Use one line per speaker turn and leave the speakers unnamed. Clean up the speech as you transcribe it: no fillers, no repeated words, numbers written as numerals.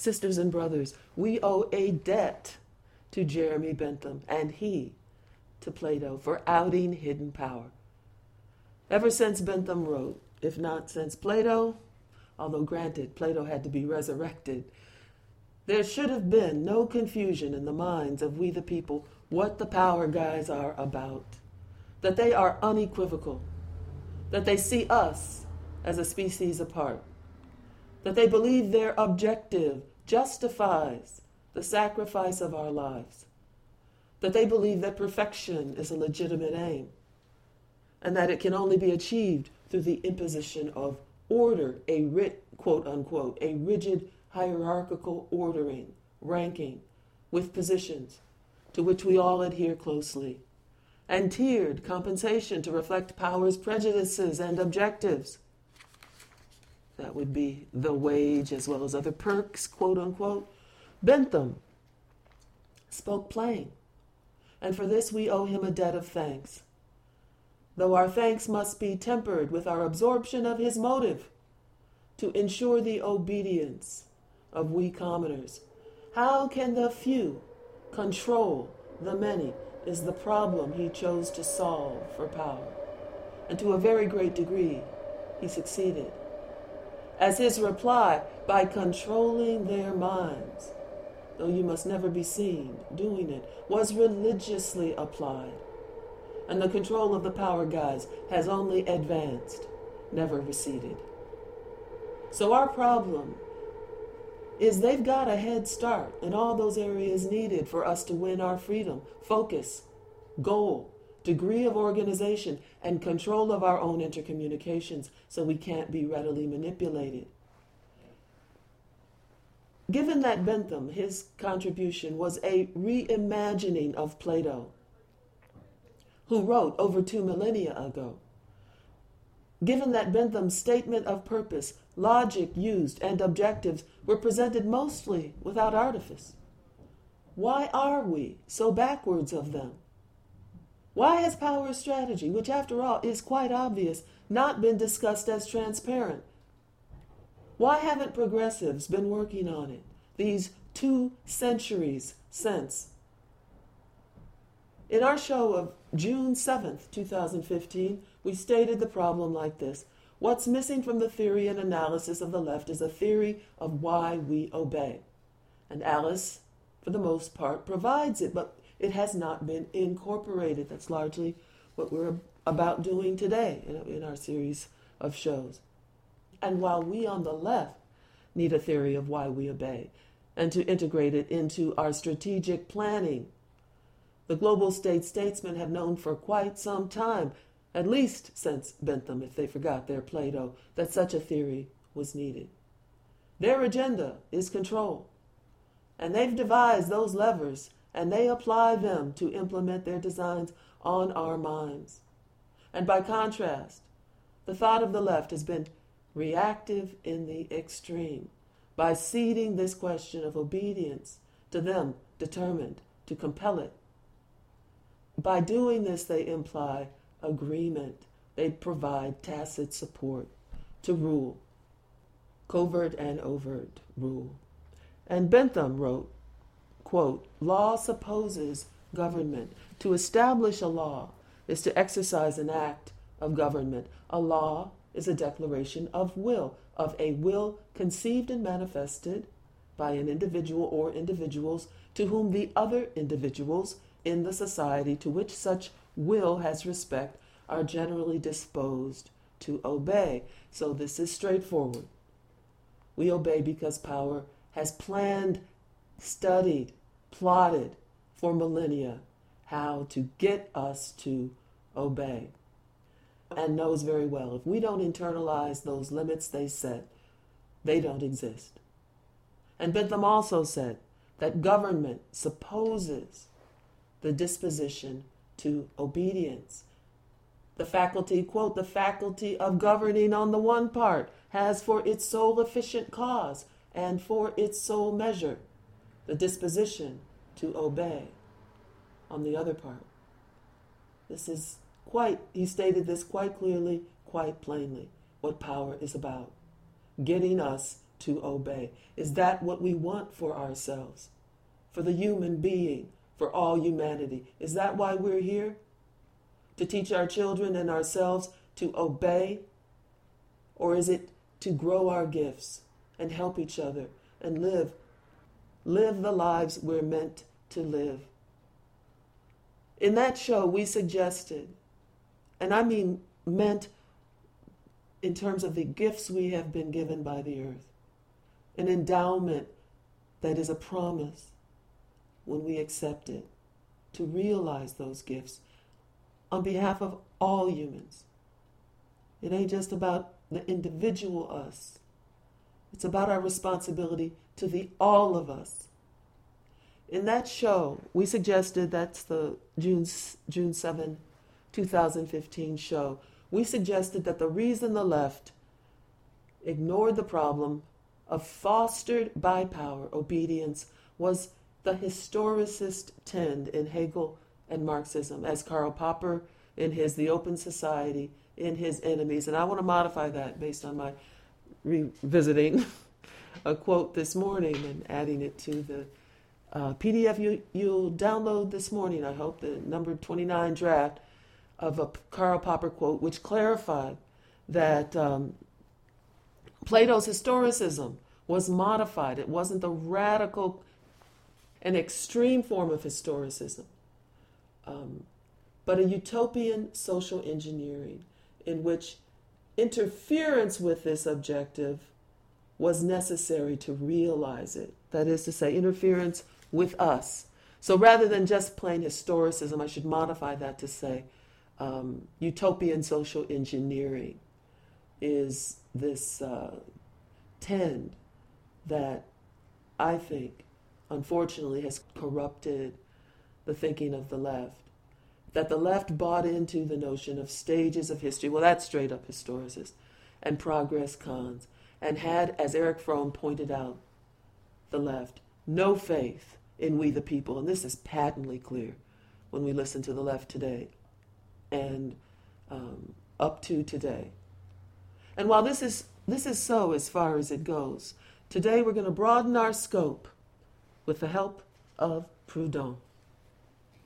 Sisters and brothers, we owe a debt to Jeremy Bentham and he to Plato for outing hidden power. Ever since Bentham wrote, if not since Plato, although granted Plato had to be resurrected, there should have been no confusion in the minds of we the people what the power guys are about, that they are unequivocal, that they see us as a species apart, that they believe their objective justifies the sacrifice of our lives, that they believe that perfection is a legitimate aim, and that it can only be achieved through the imposition of order, quote unquote, a rigid hierarchical ordering, ranking, with positions to which we all adhere closely, and tiered compensation to reflect power's prejudices and objectives. That would be the wage as well as other perks, quote unquote. Bentham spoke plain, and for this we owe him a debt of thanks, though our thanks must be tempered with our absorption of his motive to ensure the obedience of we commoners. How can the few control the many is the problem he chose to solve for power, and to a very great degree he succeeded. As his reply, by controlling their minds, though you must never be seen doing it, was religiously applied. And the control of the power guys has only advanced, never receded. So our problem is they've got a head start in all those areas needed for us to win our freedom, focus, goal, degree of organization, and control of our own intercommunications, so we can't be readily manipulated. Given that Bentham, his contribution was a reimagining of Plato, who wrote over 2 millennia ago, given that Bentham's statement of purpose, logic used, and objectives were presented mostly without artifice, why are we so backwards of them? Why has power strategy, which after all is quite obvious, not been discussed as transparent? Why haven't progressives been working on it these 2 centuries since? In our show of June 7th, 2015, we stated the problem like this. What's missing from the theory and analysis of the left is a theory of why we obey. And Alice, for the most part, provides it, but it has not been incorporated. That's largely what we're about doing today in our series of shows. And while we on the left need a theory of why we obey and to integrate it into our strategic planning, the global statesmen have known for quite some time, at least since Bentham, if they forgot their Plato, that such a theory was needed. Their agenda is control, and they've devised those levers, and they apply them to implement their designs on our minds. And by contrast, the thought of the left has been reactive in the extreme, by ceding this question of obedience to them, determined to compel it. By doing this, they imply agreement. They provide tacit support to rule, covert and overt rule. And Bentham wrote, quote, law supposes government. To establish a law is to exercise an act of government. A law is a declaration of will, of a will conceived and manifested by an individual or individuals to whom the other individuals in the society to which such will has respect are generally disposed to obey. So this is straightforward. We obey because power has planned, studied, plotted for millennia how to get us to obey, and knows very well if we don't internalize those limits they set, they don't exist. And Bentham also said that government supposes the disposition to obedience. The faculty, quote, the faculty of governing on the one part has for its sole efficient cause and for its sole measure the disposition to obey on the other part. He stated this quite clearly, quite plainly, what power is about. Getting us to obey? Is that what we want for ourselves, for the human being, for all humanity? Is that why we're here? To teach our children and ourselves to obey? Or is it to grow our gifts and help each other and live the lives we're meant to live? In that show, we suggested, and I mean meant in terms of the gifts we have been given by the earth, an endowment that is a promise when we accept it, to realize those gifts on behalf of all humans. It ain't just about the individual us. It's about our responsibility to the all of us. In that show, we suggested, that's the June 7, 2015 show, we suggested that the reason the left ignored the problem of fostered by power obedience was the historicist trend in Hegel and Marxism, as Karl Popper in his The Open Society, in his Enemies. And I want to modify that based on my revisiting a quote this morning and adding it to the PDF you'll download this morning, I hope, the number 29 draft of a Karl Popper quote, which clarified that Plato's historicism was modified. It wasn't the radical and extreme form of historicism, but a utopian social engineering in which interference with this objective was necessary to realize it. That is to say, interference with us. So rather than just plain historicism, I should modify that to say utopian social engineering is this trend that I think, unfortunately, has corrupted the thinking of the left. That the left bought into the notion of stages of history, well, that's straight up historicist, and progress cons, and had, as Eric Fromm pointed out, the left, no faith in we the people. And this is patently clear when we listen to the left today and up to today. And while this is so as far as it goes, today we're going to broaden our scope with the help of Proudhon.